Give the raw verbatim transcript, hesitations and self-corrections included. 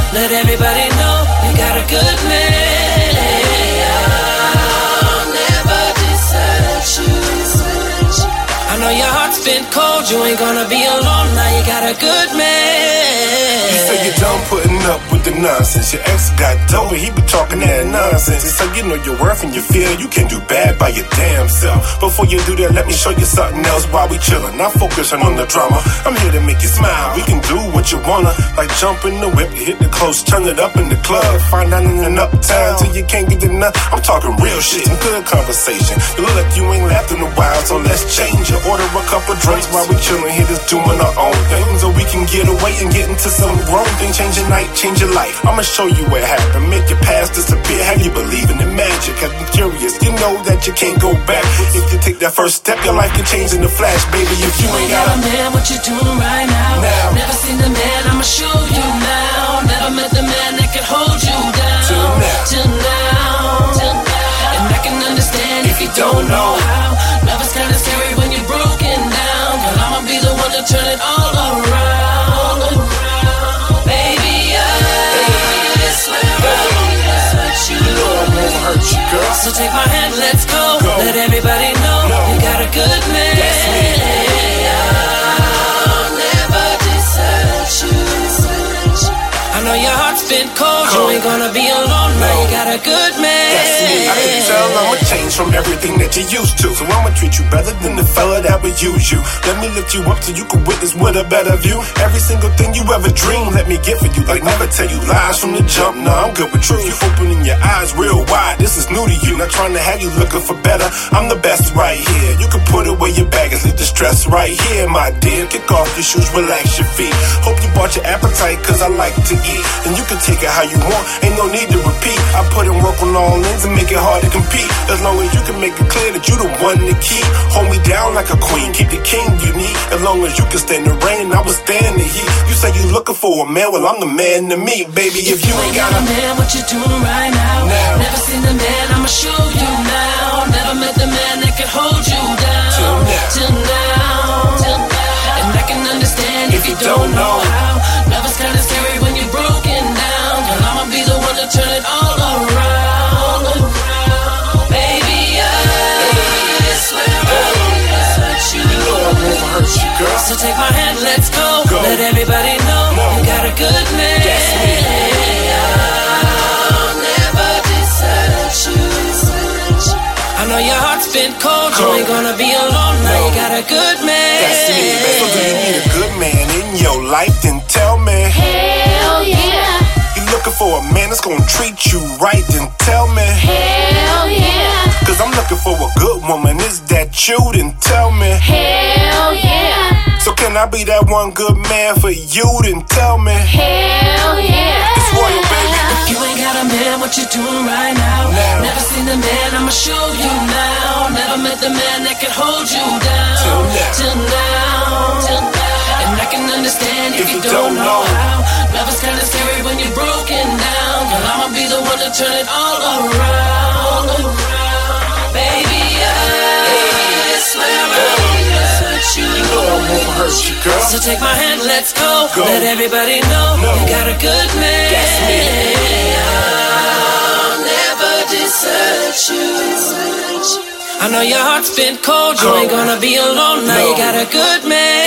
Let everybody know you got a good man. I'll never desert you. I know your heart's been cold, you ain't gonna be alone. Now you got a good man. You say you're done putting up with the nonsense. Your ex got dope, he be talking that nonsense. So you know your worth and you feel you can do bad by your damn self. Before you do that, let me show you something else while we chillin'. Not focusing on the drama. I'm here to make you smile. We can do what you wanna, like jump in the whip, hit the coast, turn it up in the club. Find out in an uptown till you can't get enough. I'm talking real shit and good conversation. You look like you ain't laughed in a while, so let's change it. Order a couple drinks while we chillin' here, just doing our own thing, so we can get away and get into some grown thing. Change your night, change your life. I'ma show you what happened. Make your past disappear. Have you believing in magic? I'm curious. You know that you can't go back. If you take that first step, your life can change in a flash, baby. If you ain't got a man, what you doing right now? now? Never seen the man, I'ma show you now. Never met the man that could hold you down. Till now, till now, till now. And I can understand if you don't know how. Love is kinda scary when you're broken down, but I'ma be the one to turn it all around. Baby, I swear I won't hurt you. You know I won't hurt you, girl. So take my hand, let's go. go. Let everybody know no. you got a good man. That's me. I'll never desert you. I know your heart's been cold, cold. You ain't gonna be alone. No. Now you got a good man. That's me. I can tell I'ma change from everything that you used to. So I'ma treat you better than the fella that would use you. Let me lift you up so you can witness with a better view. Every single thing you ever dreamed, let me get for you. Like never tell you lies from the jump. No, I'm good with truth. You opening your eyes real wide. This is new to you. Not trying to have you looking for better. I'm the best right here. You can put away your baggage, leave the stress right here, my dear. Kick off your shoes, relax your feet. Hope you bought your appetite, cause I like to eat. And you can take it how you want, ain't no need to repeat. I put in work on all ends and make it hard to compete. As long as you can make it clear that you the one to keep. Hold me down like a queen, keep the king you need. As long as you can stand the rain, I will stand the heat. You say you looking for a man, well I'm the man to me. Baby, if, if you ain't got a man, what you doing right now? now? Never seen the man, I'ma show you now. Never met the man that could hold you down. Till now, till now, till now. And I can understand if, if you don't know how. Love is kinda scary when you're broken down. Girl, I'ma be the one to turn it all around. Baby, I swear I won't hurt you. You know I won't hurt you, girl. So take my hand, let's go. go. Let everybody know no. you got a good man. That's me. I'll never desert you. I know your heart's been cold, cold. You ain't gonna be alone. Now no. you got a good man. That's me. So do you need a good man in your life? Then tell me. Hell yeah. You looking for a man that's gonna treat you right? Then tell me. Hell yeah. Cause I'm looking for a good woman. Is that you? Then tell me. Hell yeah. So can I be that one good man for you? Then tell me. Hell yeah. It's royal, baby. You ain't got a man, what you doing right now? now? Never seen the man, I'ma show you now. Never met the man that could hold you down. Till now, till now, till now. And I can understand if, if you, you don't, don't know how. Love is kinda scary when you're broken down. Girl, I'ma be the one to turn it all around. Baby, I swear I won't hurt you. You know I won't hurt you, girl. So take my hand, let's go. go. Let everybody know no. you got a good man. That's me. I'll never desert you. I know your heart's been cold, you cold. ain't gonna be alone. Now no. you got a good man.